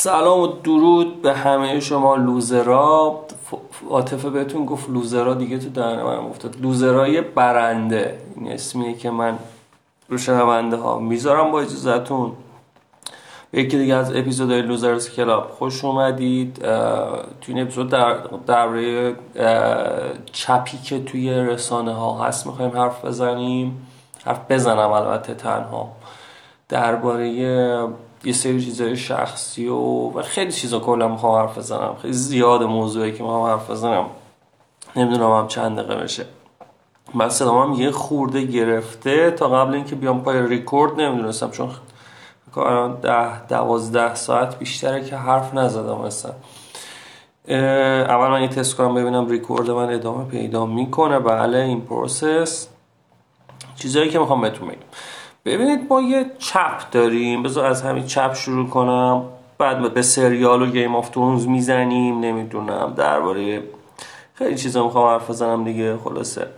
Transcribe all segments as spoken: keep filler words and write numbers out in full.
سلام و درود به همه شما لوزرها. عاطفه بهتون گفت لوزرها، دیگه تو دهن من افتاد. لوزرهای برنده، این اسمیه که من رو شنونده ها میذارم. با اجازهتون به یکی دیگه از اپیزودهای لوزرز کلاب خوش اومدید. تو این اپیزود در درباره چپی که توی رسانه ها هست میخوایم حرف بزنیم. حرف بزنم البته تنها درباره یه سری چیزای شخصی و, و خیلی چیزا کلا میخوام حرف بزنم. خیلی زیاد موضوعی که میخوام حرف بزنم، نمیدونم هم چند دقیقه بشه. من صدام هم یه خورده گرفته، تا قبل اینکه بیام پای ریکورد نمیدونستم، چون الان ده دوازده ساعت بیشتره که حرف نزدم اصلا. اول من یه تست کنم ببینم ریکورد من ادامه پیدا میکنه. بله، این پروسس. چیزایی که میخوام بهتون بگم، ببینید ما یه چپ داریم. بذار از همین چپ شروع کنم، بعد به سریال و گیم آف ترونز میزنیم. نمیدونم درباره خیلی چیزا میخوام حرف بزنم دیگه. خلاصه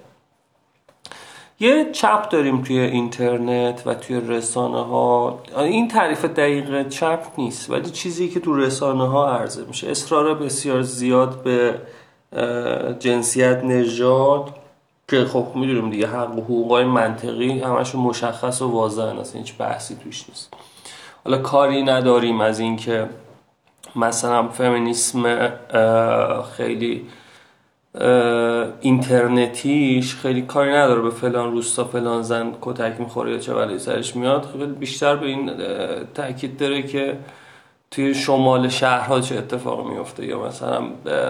یه چپ داریم توی اینترنت و توی رسانه ها. این تعریف دقیق چپ نیست، ولی چیزی که تو رسانه ها عرضه میشه. اصرار بسیار زیاد به جنسیت، نژاد، که خب میدونیم دیگه حق و حقوقای منطقی همشون مشخص و واضحن، اصلا هیچ بحثی توش نیست. حالا کاری نداریم از این که مثلا فمینیسم خیلی اینترنتیش خیلی کاری نداره به فلان روستا فلان زن کتک میخوره یا چه بلایی سرش میاد. خیلی بیشتر به این تاکید داره که توی شمال شهرها چه اتفاقی میفته، یا مثلا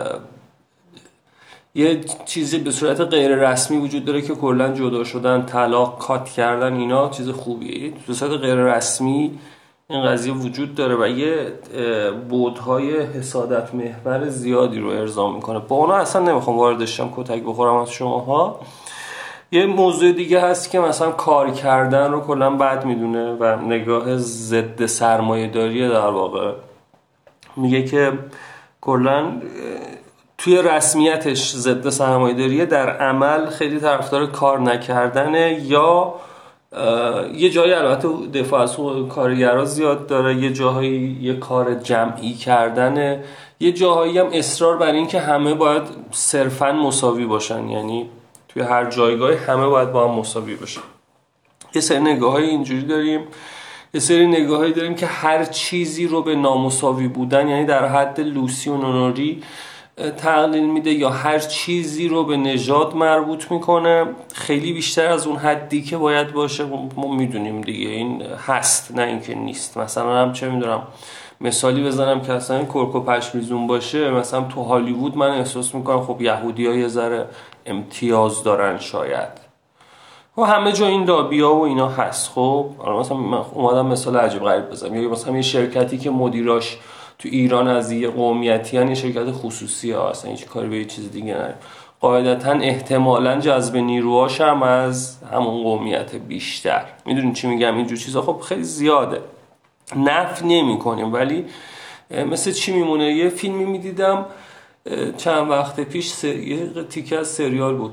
یه چیزی به صورت غیر رسمی وجود داره که کلا جدا شدن، طلاق، کات کردن، اینا چیز خوبیه. به صورت غیر رسمی این قضیه وجود داره و یه بودهای حسادت محور زیادی رو ارضا میکنه. با اونا اصلا نمیخوام واردش شم، کتک بخورم از شماها. یه موضوع دیگه هست که مثلا کار کردن رو کلا بد میدونه و نگاه ضد سرمایه داریه. در واقع میگه که کلا توی رسمیتش ضد سرمایه‌داریه، در عمل خیلی طرفدار کار نکردنه. یا یه جایی البته دفاع از حقوق کارگرها زیاد داره، یه جاهایی یه کار جمعی کردنه، یه جاهایی هم اصرار بر این که همه باید صرفاً مساوی باشن، یعنی توی هر جایگاه همه باید با هم مساوی باشن. یه سری نگاه‌های اینجوری داریم. یه سری نگاه‌هایی داریم که هر چیزی رو به نامساوی بودن، یعنی در حد لوسی و نونوری تقلیل میده، یا هر چیزی رو به نژاد مربوط میکنه خیلی بیشتر از اون حدی که باید باشه. ما میدونیم دیگه این هست، نه اینکه نیست. مثلا هم چه میدونم مثالی بزنم که اصلا کرک و پشمیزون باشه، مثلا تو هالیوود من احساس میکنم خب یهودی‌ها یه ذره امتیاز دارن شاید، و همه جا این لابی‌ها و اینا هست. خب مثلا من اومدم مثال عجیب غریب بزنم، یا مثلا یه شرکتی که مدیراش تو ایران از یه قومیتی هن، یه شرکت خصوصی ها اصلا هیچ کاری به یه چیز دیگه نداریم، قاعدتا احتمالاً جذب نیروهاش هم از همون قومیت بیشتر. میدونین چی میگم؟ اینجور چیزا خب خیلی زیاده، نفی نمی کنیم، ولی مثل چی میمونه؟ یه فیلمی میدیدم چند وقت پیش، یه تیکه از سریال بود.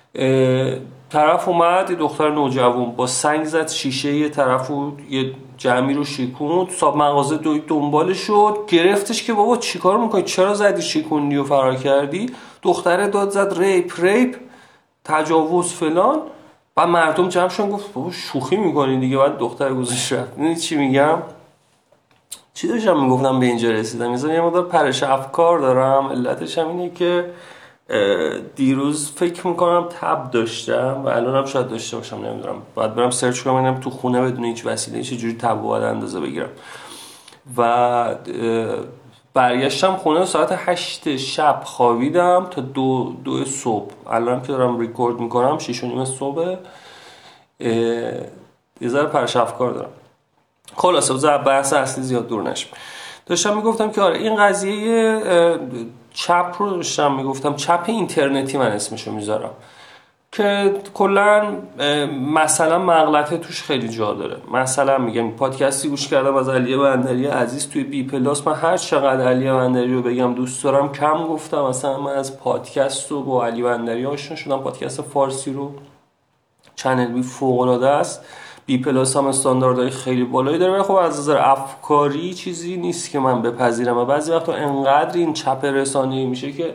طرف اومد، یه دختر نوجوان با سنگ زد شیشه یه طرفو، یه جمعی رو شیکوند، صاحب مغازه دوید دنبالش شد، گرفتش که بابا چیکار میکنی، چرا زدی، شیکوندی و فرار کردی؟ دختره داد زد ریپ ریپ تجاوز فلان. بعد مردم جمع شدن گفت بابا شوخی میکنی دیگه. بعد دختر گذاشت رفت. میدونی چی میگم؟ چی داشتم میگفتم به اینجا رسیدم؟ میذارم یه مقدار پرش افکار دارم. علتش هم اینه که دیروز فکر میکنم تب داشتم و الان هم شاید داشته باشم، نمیدونم. باید برم سرچ کنم ببینم تو خونه بدون هیچ وسیله چجوری تب باید اندازه بگیرم. و برگشتم خونه ساعت هشت شب، خوابیدم تا دو, دو صبح. الان که دارم ریکورد میکنم شیش و نیم صبح. یه ذره پرش افکار دارم. خلاصه بذار بحث اصلی زیاد دور نشم. داشتم میگفتم که آره این قضیه چپ رو داشتم میگفتم، چپ اینترنتی من اسمشو میذارم، که کلا مثلا مغلطه توش خیلی جا داره. مثلا میگم پادکستی گوش کردم از علی بندری عزیز توی بی پلاس. من هر چقدر علی بندری رو بگم دوست دارم کم گفتم. مثلا من از پادکست رو با علی بندری آشنا شدم، پادکست فارسی رو، چنل بی فوق العاده است. بی پلاس هم استانداردهای خیلی بالایی داره، ولی خب از نظر افکاری چیزی نیست که من بپذیرم و بعضی وقتا انقدر این چپ رسانه‌ای میشه که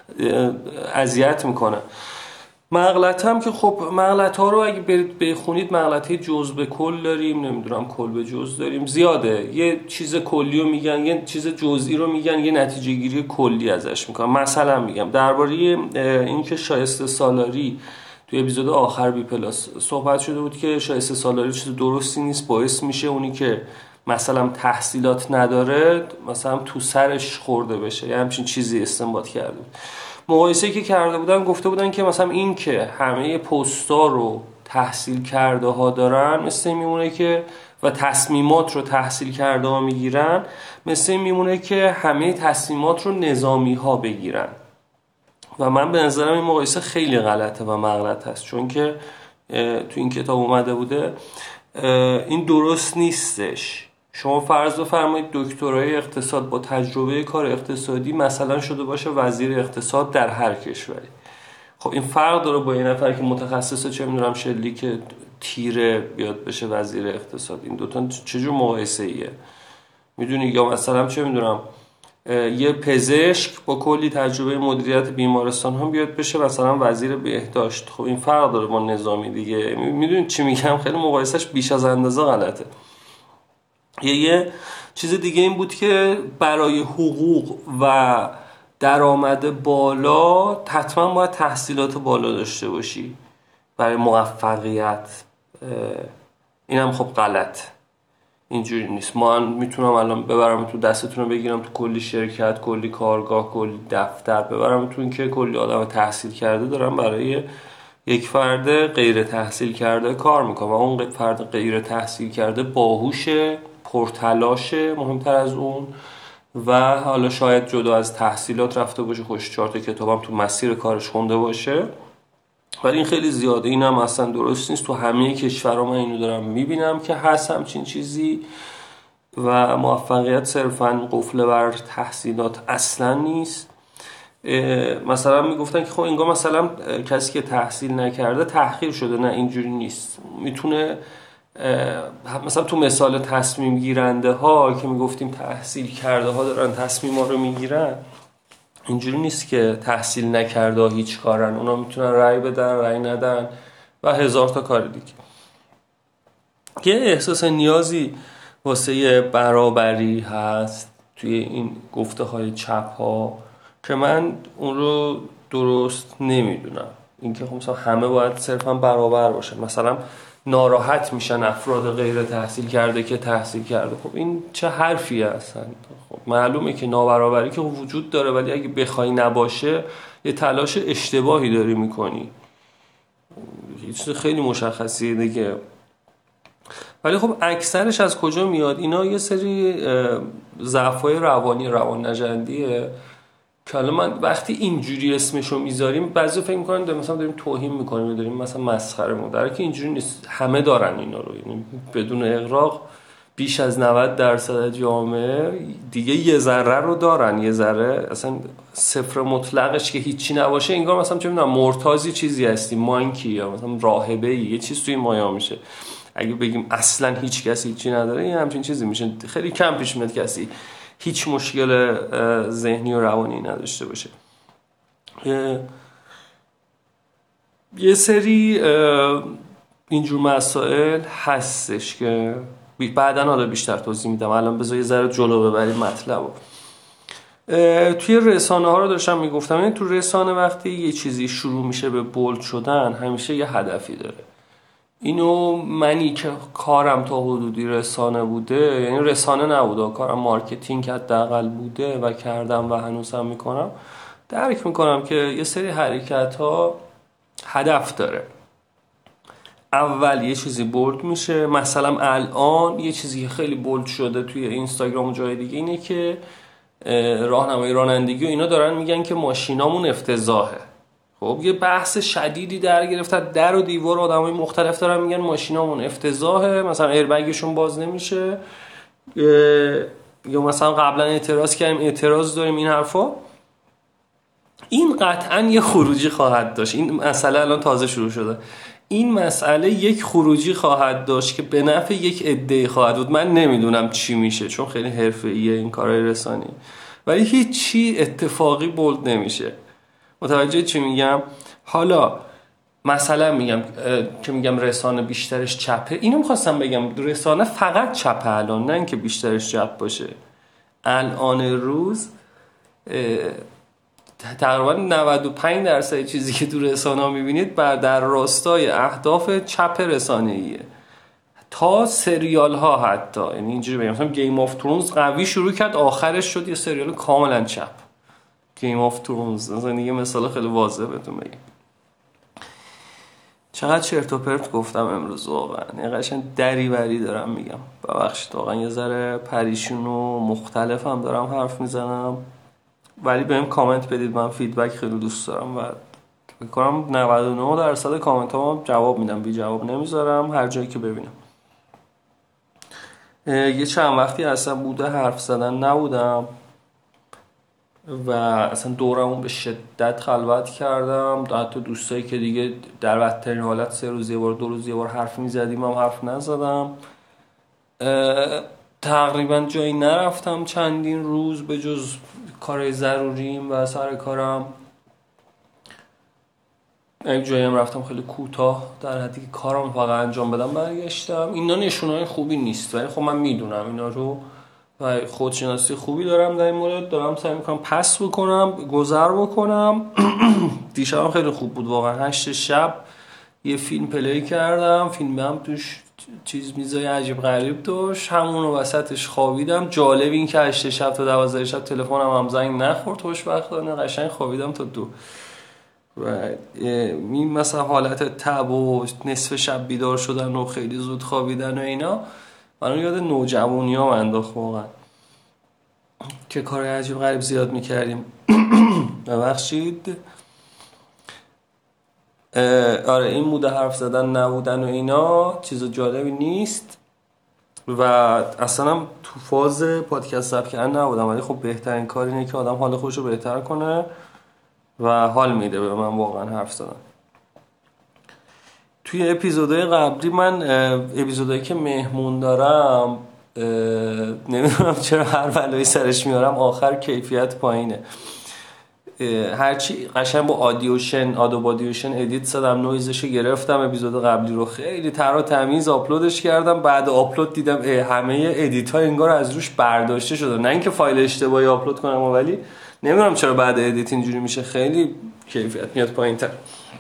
اذیت میکنه. مغلط هم که خب مغلط ها رو اگه برید بخونید، مغلطه جزء به کل داریم، نمیدونم کل به جزء داریم، زیاده. یه چیز کلی رو میگن، یه چیز جزئی رو میگن، یه نتیجه گیری کلی ازش میکنن. مثلا میگم درباره اینکه شایسته سالاری توی اپیزود آخر بی پلاس صحبت شده بود که شایسته سالاری چیز درستی نیست، باعث میشه اونی که مثلا تحصیلات نداره مثلا تو سرش خورده بشه، یه همچین چیزی استنباط کرده بود. مقایسه‌ای که کرده بودن گفته بودن که مثلا این که همه پستا رو تحصیل کرده ها دارن مثل این میمونه که و تصمیمات رو تحصیل کرده ها میگیرن، مثل این میمونه که همه تصمیمات رو نظامی ها بگیرن. و من به نظرم این مقایسه خیلی غلطه و مغلط هست، چون که تو این کتاب اومده بوده این درست نیستش. شما فرض بفرمایید دکترای اقتصاد با تجربه کار اقتصادی مثلا شده باشه وزیر اقتصاد در هر کشوری. خب این فرق داره با این نفر که متخصصه چه میدونم شلی که تیره بیاد بشه وزیر اقتصاد. این دوتا چجور مقایسه ایه؟ میدونی؟ یا مثلا چه میدونم یه پزشک با کلی تجربه مدیریت بیمارستان هم بیاد بشه مثلا وزیر بهداشت. خب این فرق داره با نظامی دیگه. میدونید چی میگم؟ خیلی مقایسهش بیش از اندازه غلطه. یه یه چیز دیگه این بود که برای حقوق و درآمد بالا حتما باید تحصیلات بالا داشته باشی برای موفقیت. اینم خب غلط، اینجوری نیست. من میتونم الان ببرم تو دستتون رو بگیرم تو کلی شرکت، کلی کارگاه، کلی دفتر، ببرم تو این که کلی آدم تحصیل کرده دارم برای یک فرد غیر تحصیل کرده کار میکنم و اون فرد غیر تحصیل کرده باهوشه، پرتلاشه، مهمتر از اون، و حالا شاید جدا از تحصیلات رفته باشه، خوش چهار تا کتابم تو مسیر کارش خونده باشه، ولی این خیلی زیاده. این هم اصلا درست نیست. تو همه کشورها من اینو دارم میبینم که هست همچین چیزی و موفقیت صرفاً قفل بر تحصیلات اصلا نیست. مثلا میگفتن که خب انگار مثلا کسی که تحصیل نکرده تحقیر شده. نه، اینجوری نیست. میتونه مثلا تو مثال تصمیم گیرنده ها که میگفتیم تحصیل کرده ها دارن تصمیم ها رو میگیرن، اینجوری نیست که تحصیل نکرده ها هیچ کارن. اونا میتونن رأی بدن، رأی ندن و هزار تا کار دیگه. یه احساس نیازی واسه برابری هست توی این گفته های چپ ها که من اون رو درست نمیدونم. اینکه خب مثلا همه باید صرفا برابر باشن. مثلا ناراحت میشن افراد غیر تحصیل کرده که تحصیل کرده. خب این چه حرفیه اصلا؟ خب معلومه که نابرابری که وجود داره، ولی اگه بخوای نباشه یه تلاش اشتباهی داری میکنی. یه چیز خیلی مشخصیه دیگه. ولی خب اکثرش از کجا میاد؟ اینا یه سری ضعف‌های روانی، روان نژندیه که حالا من وقتی اینجوری اسمشو میذاریم بعضی فکر میکنن داریم مثلا داریم توهین میکنیم، داریم مثلا مسخره میکنیم، در حالی که اینجوری نیست. همه دارن اینا رو، یعنی بدون اغراق بیش از نود درصد جامعه دیگه یه ذره رو دارن. یه ذره اصلا صفر مطلقش که هیچی نباشه انگار مثلا چه میدونم مرتضی چیزی هستی، مانکی یا مثلا راهبه ای، یه چیز توی مایا میشه. اگه بگیم اصلا هیچ کسی هیچی نداره، این همچین چیزی میشه. خیلی کم پیش میاد کسی هیچ مشکل ذهنی و روانی نداشته باشه. یه سری اینجور مسائل هستش که بعداً حالا بیشتر توضیح میدم. الان بذار یه ذره جلو ببریم مطلبو. توی رسانه ها رو داشتم میگفتم، این تو رسانه وقتی یه چیزی شروع میشه به بولد شدن همیشه یه هدفی داره. اینو منی که کارم تا حدودی رسانه بوده، یعنی رسانه نبوده، کارم مارکتینگ حداقل بوده و کردم و هنوزم میکنم، درک میکنم که یه سری حرکت ها هدف داره. اول یه چیزی بولد میشه. مثلا الان یه چیزی که خیلی بولد شده توی اینستاگرام و جای دیگه اینه که راهنمای رانندگی و اینا دارن میگن که ماشینامون افتضاحه. خب یه بحث شدیدی در گرفتن، در و دیوار آدمای مختلف دارن میگن ماشینامون افتضاحه، مثلا ایربگشون باز نمیشه، یا مثلا قبلا اعتراض کردیم اعتراض داریم، این حرفا. این قطعا یه خروجی خواهد داشت. این مسئله الان تازه شروع شده. این مسئله یک خروجی خواهد داشت که به نفع یک عده‌ای خواهد بود. من نمیدونم چی میشه چون خیلی حرفه‌ایه این کارهای رسانی، ولی هیچ چی اتفاقی بولد نمیشه. متوجه چی میگم؟ حالا مثلا میگم که میگم رسانه بیشترش چپه، اینو میخواستم بگم رسانه فقط چپه الان، نه اینکه بیشترش چپ باشه. الان روز تقریبا نود و پنج درصد چیزی که تو رسانه ها میبینید بر در راستای اهداف چپ رسانه‌ایه، تا سریال ها حتی. یعنی اینجوری بگم مثلا گیم آف ترونز قوی شروع کرد آخرش شد یه سریال کاملا چپ. گیم آف ترونز مثلا یه مثال خیلی واضح بهتون بگم. چقدر چرت و پرت گفتم امروز واقعا، یه قشنگ دری بری دارم میگم، ببخشید واقعا یه ذره پریشون و مختلفم دارم حرف میزنم، ولی بهم کامنت بدید، من فیدبک خیلی دوست دارم و فکر کنم نود و نه درصد کامنت ها جواب میدم، بی جواب نمیذارم هر جایی که ببینم. یه چند وقتی اصلا بوده حرف زدن نبودم و اصلا دورمون به شدت خلوت کردم، حتی دوستایی که دیگه در بدترین حالت سه روز یه بار دو روز یه بار حرف میزدیم هم حرف نزدم. تقریبا جایی نرفتم چندین روز به جز کارهای ضروریم و سر کارم. یک جایی هم رفتم خیلی کوتاه در حدی که کارم فقط انجام بدم برگشتم. اینا نشونهای خوبی نیست ولی خب من میدونم اینا رو و خودشناسی خوبی دارم در این مورد، دارم سعی میکنم پس بکنم گذر بکنم. دیشبم خیلی خوب بود واقعا، هشت شب یه فیلم پلی کردم، فیلم هم توش چیز میزای عجیب غریب داشت، همون رو وسطش خوابیدم. جالب این که هشت شب تا دوازده شب تلفنم هم زنگ نخورد خوشبختانه، قشنگ خوابیدم تا دو. و این مثلا حالت تب و نصف شب بیدار شدن و خیلی زود خوابیدن و اینا منو یاد نوجوانی ها انداخت واقعا که کارهای عجیب غریب زیاد میکردیم. ببخشید. آره این موده حرف زدن نبودن و اینا چیز جالبی نیست و اصلا تو فاز پادکست ضبط کردن نبودم، ولی خب بهترین کار اینه که آدم حال خودشو بهتر کنه و حال میده به من واقعا حرف زدن. توی اپیزودهای قبلی من اپیزودهایی که مهمون دارم نمیدونم چرا هر بلایی سرش میارم آخر کیفیت پایینه. هرچی قشنگ با آدیوشن آدوب آدیوشن ادیت زدم، نویزشو گرفتم، اپیزود قبلی رو خیلی تر و تمیز آپلودش کردم. بعد آپلود دیدم همه ادیت ها انگار از روش برداشته شده، نه اینکه فایل اشتباهی آپلود کنم ولی نمیدونم چرا بعد ادیت اینجوری میشه، خیلی کیفیت میاد پایین‌تر.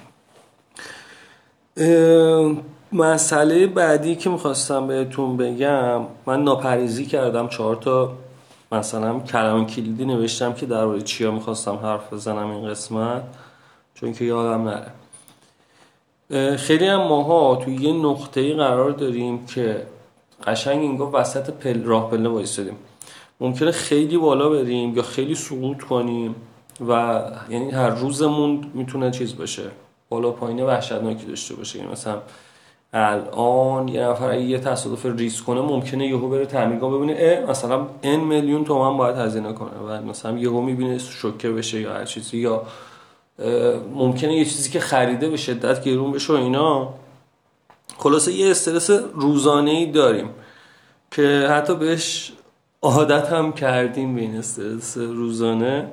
مسئله بعدی که میخواستم بهتون بگم، من ناپریزی کردم، چهار تا مثلا کلمه کلیدی نوشتم که درباره چیا میخواستم حرف بزنم این قسمت، چون که یادم نره. خیلی هم ماها توی یه نقطه‌ای قرار داریم که قشنگ انگار وسط پل راه پله وایسادیم، ممکنه خیلی بالا بریم یا خیلی سقوط کنیم و یعنی هر روزمون میتونه چیز باشه، بالا پایین وحشتناکی داشته باشه. یعنی مثلا الان یه نفر اگه یه تصادف ریسک کنه ممکنه یهو بره تعمیرگاه ببینه مثلا n میلیون تومان باید هزینه کنه و مثلا یهو میبینه شوکه بشه یا هر چیزی، یا ممکنه یه چیزی که خریده به شدت گرون بشه و اینا. خلاصه یه استرس روزانه‌ای داریم که حتی بهش عادت هم کردیم به این استرس روزانه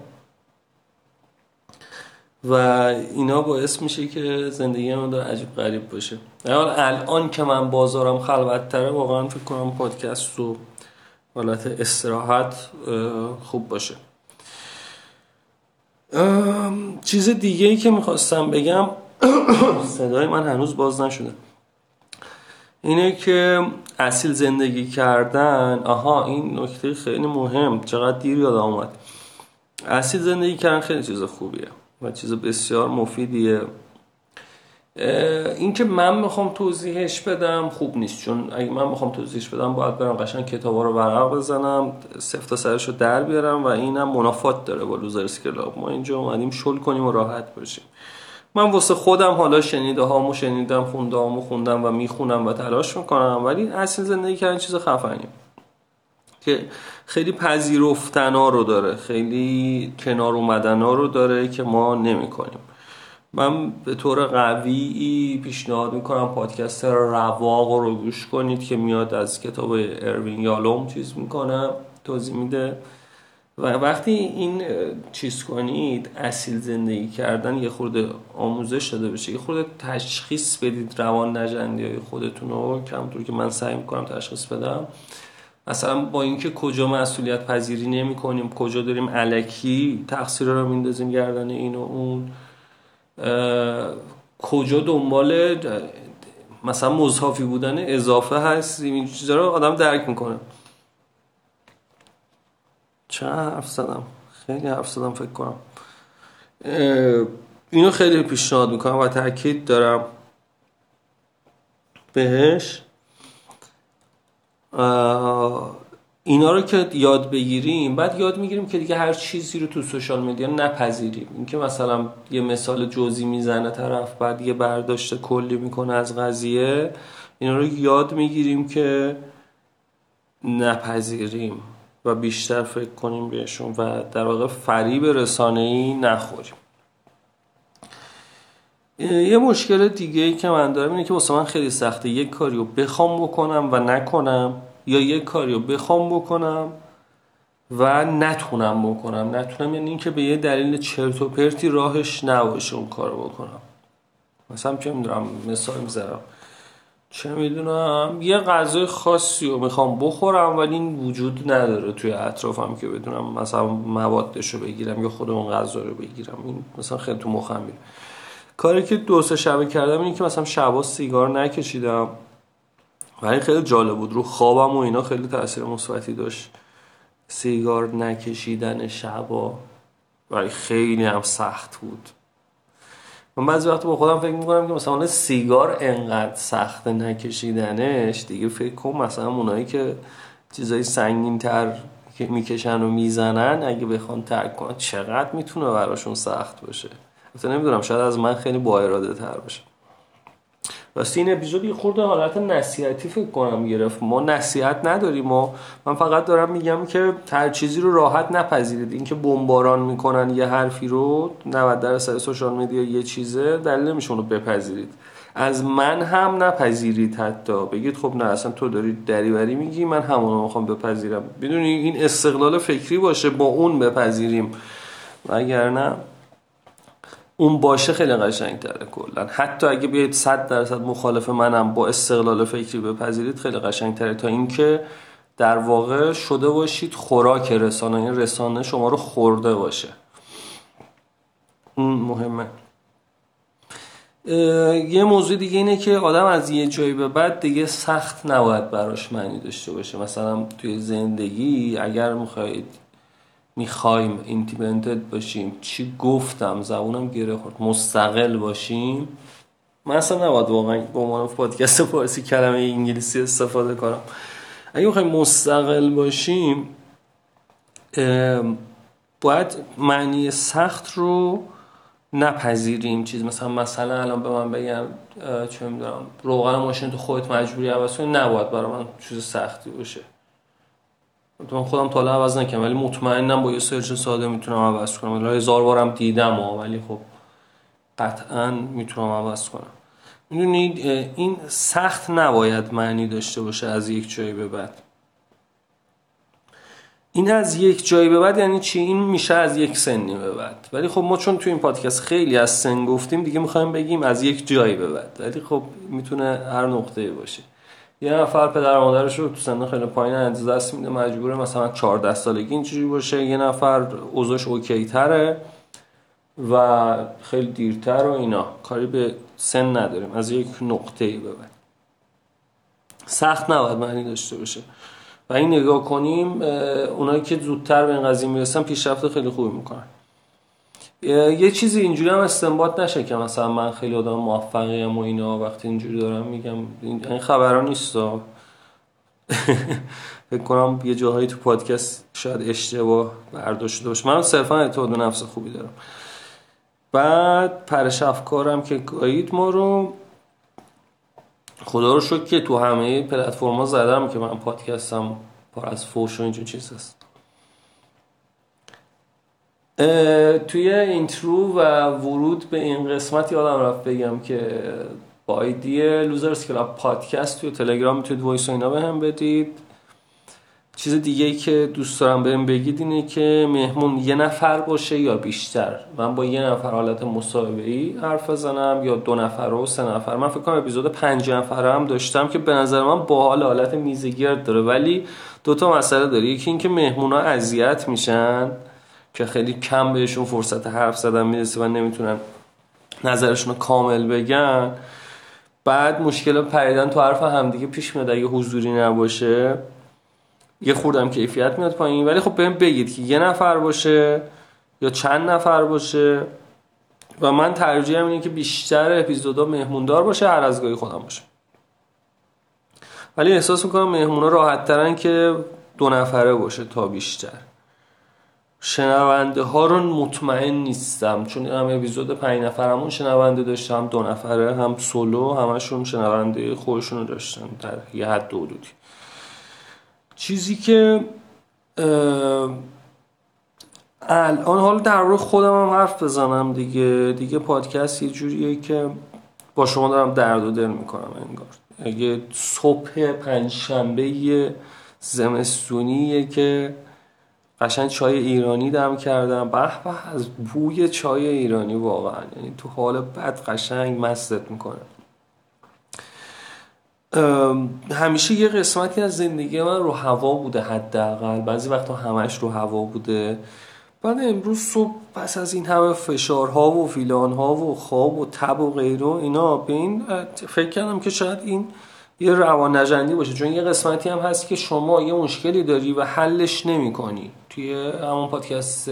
و اینا باعث میشه که زندگی من داره عجیب غریب باشه. الان که من بازارم خلوت تره واقعا فکر کنم پادکست و حالت استراحت خوب باشه. چیز دیگه ای که میخواستم بگم صدای من هنوز باز نشده، اینه که اصیل زندگی کردن. آها این نکته خیلی مهم، چقدر دیر یادم اومد. اصیل زندگی کردن خیلی چیز خوبیه و چیز بسیار مفیدیه. این که من میخوام توضیحش بدم خوب نیست، چون اگه من میخوام توضیحش بدم باید برم قشنگ کتابا رو ورق بزنم، صفر تا صدش رو در بیارم و اینم منافات داره با لوزرز کلاب. ما اینجا اومدیم شل کنیم و راحت باشیم. من واسه خودم حالا شنیده هامو شنیدم، خونده هامو خوندم و میخونم و تلاش میکنم، ولی اصل زندگی کردن چیز خفنیه که خیلی پذیرفتنا رو داره، خیلی کنار اومدنا رو داره که ما نمی کنیم. من به طور قوی پیشنهاد میکنم پادکست رواق رو گوش کنید که میاد از کتاب اروین یالوم چیز میکنم توضیح میده. و وقتی این چیز کنید اصیل زندگی کردن یه خورده آموزش داده بشه، یه خورده تشخیص بدید روان نژندی های خودتون رو، کمطور که من سعی میکنم تشخیص بدم. مثلا با اینکه کجا مسئولیت پذیری نمی کنیم، کجا داریم الکی تقصیر رو میندازیم گردن این و اون، کجا دنبال مثلا مضافی بودن اضافه هست، این چیزا رو آدم درک میکنه. چه حرف زدم؟ خیلی حرف زدم فکر کنم. اینو خیلی پیشنهاد میکنم و تاکید دارم بهش. اینا رو که یاد بگیریم، بعد یاد میگیریم که دیگه هر چیزی رو تو سوشال مدیا نپذیریم. این که مثلا یه مثال جزئی میزنه طرف بعد یه برداشت کلی میکنه از قضیه، اینا رو یاد میگیریم که نپذیریم و بیشتر فکر کنیم بهشون و در واقع فریب رسانه‌ای نخوریم. یه مشکل دیگه ای که من دارم اینه که واسه من خیلی سخته یک کاری رو بخوام بکنم و نکنم، یا یک کاری رو بخوام بکنم و نتونم بکنم. نتونم یعنی این که به یه دلیل چرت و پرتی راهش نباشه اون کارو بکنم. مثلا چه میدونم، مثال میذارم، چه میدونم یه غذای خاصی رو میخوام بخورم ولی این وجود نداره توی اطرافم که بدونم مثلا موادش رو بگیرم یا خود اون غذا رو بگیرم. این مثلا خیلی تو مخم میره. کاری که دو سه شبه کردم اینه که مثلا شبا سیگار نکشیدم ولی خیلی جالب بود، رو خوابم و اینا خیلی تاثیر مثبتی داشت سیگار نکشیدن شبا، ولی خیلی هم سخت بود. من بعضی وقت با خودم فکر میکنم که مثلا سیگار انقدر سخت نکشیدنش، دیگه فکر کنم مثلا اونایی که چیزای سنگین تر که میکشن و میزنن اگه بخوان ترک کنن چقدر میتونه براشون سخت باشه. مثلا نمیدونم، شاید از من خیلی با اراده تر باشه. راستی این اپیزود یه خورده حالت نصیحتی فکر کنم گرفت. ما نصیحت نداریم، ما من فقط دارم میگم که هر چیزی رو راحت نپذیرید. این که بمباران میکنن یه حرفی رو نود درصد سوشال میدیا یه چیزه، دلیل نمیشه اونو بپذیرید. از من هم نپذیرید، حتی بگید خب نه اصلا تو داری دریوری میگی، من همونو میخوام بپذیرم. بدونی این استقلال فکری باشه، با اون بپذیریم، وگرنه اون باشه خیلی قشنگ تره کلا. حتی اگه بیاید صد درصد مخالف منم با استقلال فکری بپذیرید خیلی قشنگ تره تا اینکه در واقع شده باشید خوراک رسانه، این رسانه شما رو خورده باشه. اون مهمه. یه موضوع دیگه اینه که آدم از یه جایی به بعد دیگه سخت نباید براش معنی داشته باشه. مثلا توی زندگی اگر میخواید میخوایم ایندیپندنت باشیم، چی گفتم زبونم گره خورد، مستقل باشیم، من اصلا نباید واقعا به عنوان پادکست فارسی کلمه انگلیسی استفاده کنم. اگه میخوایم مستقل باشیم باید معنی سخت رو نپذیریم. چیز مثلا مثلا الان به من بگم چه میدونم روغن ماشین تو خودت مجبوری عوض کنی، نباید برای من چیز سختی باشه. من خودم تا الان عوض نکردم ولی مطمئنم با یه سرچ ساده میتونم عوض کنم. ولی هزار بارم دیدم ولی خب قطعا میتونم عوض کنم. میدونید این سخت نباید معنی داشته باشه از یک جایی به بعد. این از یک جایی به بعد یعنی چی؟ این میشه از یک سنی به بعد. ولی خب ما چون تو این پادکست خیلی از سن گفتیم دیگه میخوایم بگیم از یک جایی به بعد، ولی خب میتونه هر نقطه‌ای باشه. یه نفر پدر مادرش رو تو سن خیلی پایین از دست میده، مجبوره مثلا چهارده سالگی اینجوری باشه. یه نفر اوضاعش اوکی تره و خیلی دیرتر و اینا. کاری به سن نداریم، از یک نقطه‌ای به بعد. سخت نباید معنی داشته باشه و این نگاه کنیم اونایی که زودتر به این قضیه میرسن پیشرفت خیلی خوبی میکنن. یه چیزی اینجوری هم استنباط نشه که مثلا من خیلی آدم موفقیم و اینا وقتی اینجوری دارم میگم، این خبرها نیست. فکر کنم یه جاهایی تو پادکست شاید اشتباه برداشت شده باشه. من صرفا اعتماد به نفس خوبی دارم. بعد پرش افکارم که گایید ما رو، خدا رو شکر که تو همه پلتفرما زدم که من پادکستم پر از فوش و اینجور چیز هست. توی اینترو و ورود به این قسمت یادم رفت بگم که با آیدی لوزرز کلاب پادکست توی تلگرام میتونید وایس و اینا به هم بدید. چیز دیگه ای که دوست دارم بهم بگید اینه که مهمون یه نفر باشه یا بیشتر. من با یه نفر حالت مصاحبه‌ای حرف بزنم یا دو نفر و سه نفر. من فکر کنم اپیزود پنج نفره هم داشتم که به نظر من باحال حالت میزگرد داره، ولی دو تا مسئله داره. یکی این که مهمونا اذیت میشن که خیلی کم بهشون فرصت حرف زدن میرسه و نمیتونن نظرشون رو کامل بگن. بعد مشکل پریدن تو حرف همدیگه پیش میاد اگه حضوری نباشه، یه خوردم کیفیت میاد پایین. ولی خب بهم بگید که یه نفر باشه یا چند نفر باشه، و من ترجیحم اینه که بیشتر اپیزودا مهموندار باشه، هر از گاهی خودم باشه. ولی احساس میکنم مهمونا راحت ترن که دو نفره باشه تا بیشتر. شنونده ها رو مطمئن نیستم، چون هم اپیزود پنج نفرمون شنونده داشتم، هم دو نفره هم سولو، همشون شنونده خودشون رو داشتن در یه حد و حدودی. چیزی که الان حالا در روی خودم هم حرف بزنم دیگه دیگه پادکست یه جوریه که با شما دارم درد و دل میکنم انگار. اگه صبح پنجشنبه زمستونیه که قشنگ چای ایرانی دم کردم، به به از بوی چای ایرانی واقعا، یعنی تو حال بد قشنگ مستت میکنه. همیشه یه قسمتی از زندگی من رو هوا بوده، حداقل بعضی وقتا همش رو هوا بوده. بعد امروز صبح پس از این همه فشارها و فیلانها و خواب و تب و غیره اینا، به این فکر کردم که شاید این یه روان نژندی باشه، چون یه قسمتی هم هست که شما یه مشکلی داری و حلش نمی کنی. توی همون پادکست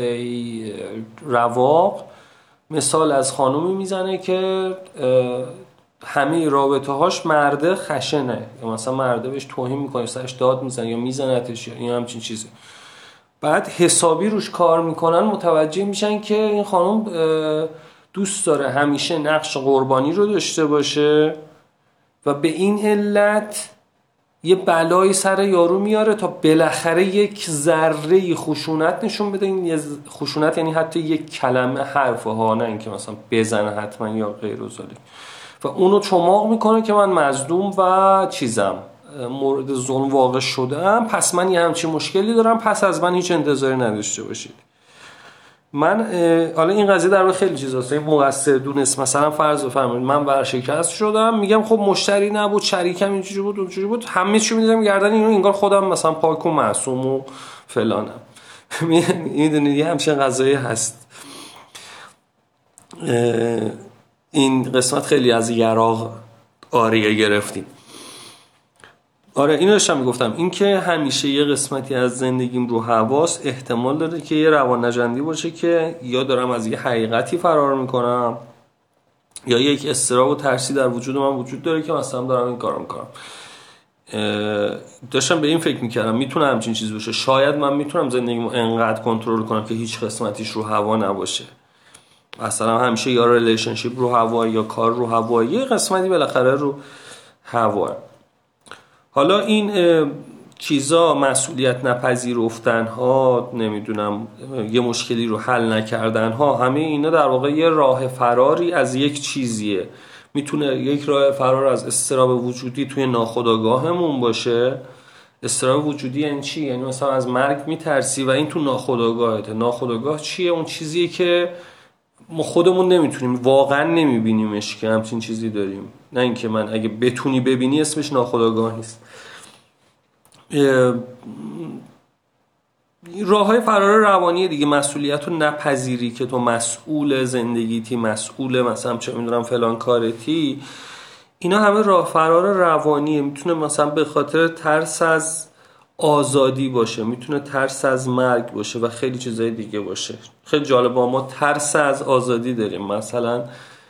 رواق مثال از خانومی میزنه که همه رابطه هاش مرده خشنه، یا مثلا مرده بهش توهین میکنه، سرش داد میزنه یا میزنتش یا این همچین چیزی. بعد حسابی روش کار میکنن، متوجه میشن که این خانم دوست داره همیشه نقش قربانی رو داشته باشه و به این علت یه بلای سر یارو میاره تا بالاخره یک ذره خشونت نشون بده. این یه خشونت یعنی حتی یک کلمه حرف ها، نه اینکه مثلا بزنه حتما یا غیر و ذالک. و اونو چماق میکنه که من مظلوم و چیزم، مورد ظلم واقع شدم، پس من یه همچین مشکلی دارم، پس از من هیچ انتظاری نداشته باشید. من حالا این قضیه در واقع خیلی چیزاست، این مقصر دونست. مثلا فرض بفرمایید من ورشکست شدم، میگم خب مشتری نبود، شریکم اینجوری بود اونجوری بود، همه چی میدیدم گردن اینو، انگار خودم مثلا پاک و معصوم و فلانم. میدونید یه همچین قضیه هست. این قسمت خیلی از یراق آریه گرفتیم. آره اینو داشتم میگفتم، این که همیشه یه قسمتی از زندگیم رو حواس، احتمال داره که یه روان نژندی باشه که یا دارم از یه حقیقتی فرار میکنم یا یک اضطراب و ترسی در وجود من وجود داره که مثلا دارم این کارو میکنم. داشتم به این فکر میکردم میتونه همچین چیزی باشه. شاید من میتونم زندگیمو انقدر کنترل کنم که هیچ قسمتیش رو هوا نباشه، مثلا همیشه یا ریلیشنشیپ رو هوا یا کار رو هوا، یه قسمتی بالاخره رو هوا. حالا این چیزا، مسئولیت نپذیرفتن ها، نمیدونم یه مشکلی رو حل نکردن ها، همه اینا در واقع یه راه فراری از یک چیزیه. میتونه یک راه فرار از اضطراب وجودی توی ناخودآگاهمون باشه. اضطراب وجودی یعنی چی؟ یعنی مثلا از مرگ میترسی و این تو ناخودآگاهته. ناخودآگاه چیه؟ اون چیزیه که ما خودمون نمیتونیم، واقعا نمیبینیمش که همچین چیزی داریم. نه اینکه من اگه بتونی ببینی اسمش ناخودآگاه نیست. راههای فرار روانی دیگه، مسئولیت رو نپذیری که تو مسئول زندگیتی، مسئول مثلا چه میدونم فلان کارتی، اینا همه راه فرار روانیه. میتونه مثلا به خاطر ترس از آزادی باشه، میتونه ترس از مرگ باشه و خیلی چیزای دیگه باشه. خیلی جالبه، ما ترس از آزادی داریم، مثلا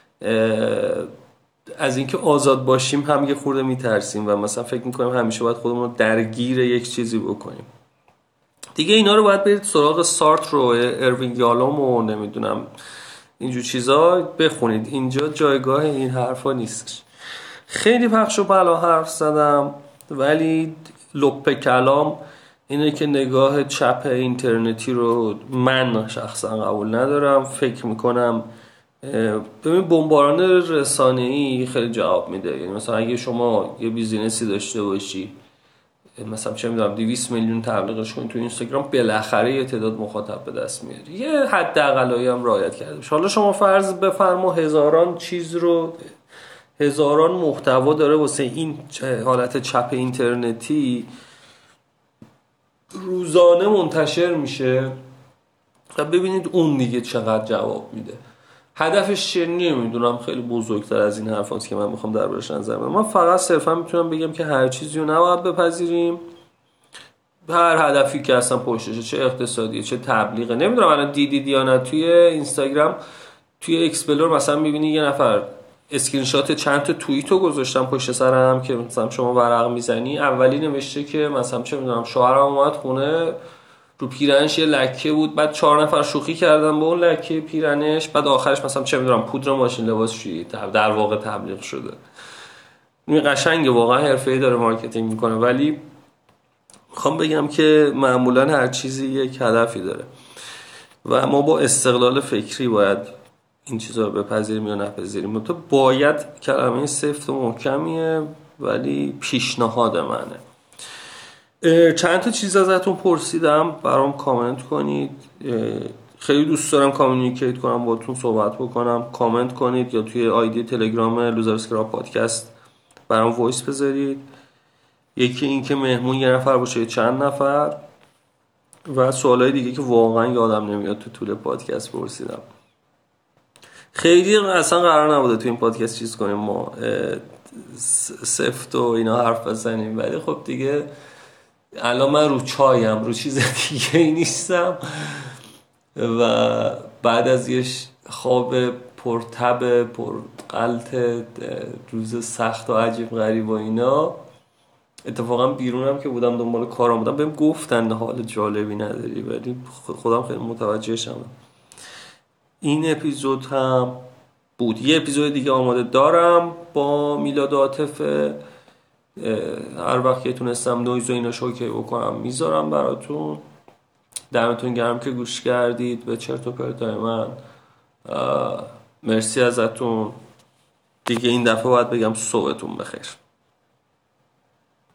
از اینکه آزاد باشیم هم یه خورده میترسیم و مثلا فکر میکنیم همیشه باید خودمون رو درگیر یک چیزی بکنیم دیگه. اینا رو باید برید سراغ سارتر و اروین یالوم و نمیدونم اینجور چیزا بخونید. اینجا جایگاه این حرفا نیستش. خیلی پخش و پلا حرف زدم، ولی لپ کلام اینه که نگاه چپ اینترنتی رو من شخصا قبول ندارم. فکر میکنم ببین بمباران رسانه‌ای خیلی جواب میده. یعنی مثلا اگه شما یه بیزینسی داشته باشی، مثلا چه میدونم دویست میلیون تبلیغش کنی تو اینستاگرام، بالاخره یه تعداد مخاطب به دست میاری. یه حداقلایی هم رعایت کرده باشه. حالا شما فرض بفرما هزاران چیز رو، هزاران محتوا داره واسه این حالت چپ اینترنتی روزانه منتشر میشه و ببینید اون دیگه چقدر جواب میده. هدفش چیه نمیدونم، خیلی بزرگتر از این حرفاست که من میخوام دربارش نظر بدم. من فقط صرفا میتونم بگم که هر چیزی رو نباید بپذیریم، هر هدفی که اصلا پشتشه، چه اقتصادیه چه تبلیغه. نمیدونم الان دیدید یا نه، توی اینستاگرام توی اکسپلور مثلا میبینی یه نفر اسکرین شات چند تا توییتو گذاشتن پشت سر هم که مثلا شما ورق میزنی، اولی نوشته که مثلا چه میدونم شوهرم اومد خونه رو پیرنش یه لکه بود، بعد چهار نفر شوخی کردن با اون لکه پیرنش، بعد آخرش مثلا چه میدونم پودر ماشین لباسشویی در واقع تبلیغ شده. این قشنگه، واقعا حرفه‌ای داره مارکتینگ میکنه. ولی میخوام بگم که معمولا هر چیزی یک هدفی داره و ما با استقلال فکری باید این چیزا رو بپذیریم یا نپذیریم. تو باید کلمه سفت و محکمیه ولی پیشنهاد منه. چند تا چیز ازتون پرسیدم، برام کامنت کنید. خیلی دوست دارم کامیونیکیت کنم باهاتون، صحبت بکنم. کامنت کنید یا توی آیدی تلگرام لوزرسکراب پادکست برام وایس بذارید. یکی این که مهمون یه نفر باشه چند نفر، و سوالای دیگه که واقعا یادم نمیاد تو طول پادکست پرسیدم. خیلی اصلا قرار نبوده تو این پادکست چیز کنیم، ما سفت و اینا حرف بزنیم، ولی خب دیگه الان من رو چایم، رو چیز دیگه ای نیستم و بعد از یه خواب پرتب پرقلت روز سخت و عجیب غریب و اینا، اتفاقا بیرونم که بودم دنبال کارم بودم بهم گفتن حال جالبی نداری، ولی خودم خیلی متوجهشم. این اپیزود هم بود. یه اپیزود دیگه آماده دارم با میلاد عاطفه، هر وقت که تونستم نویز و اینا شوکه بکنم میذارم براتون. دمتون گرم که گوش کردید به چرت و پرتای من. مرسی ازتون. دیگه این دفعه باید بگم صبحتون بخیر.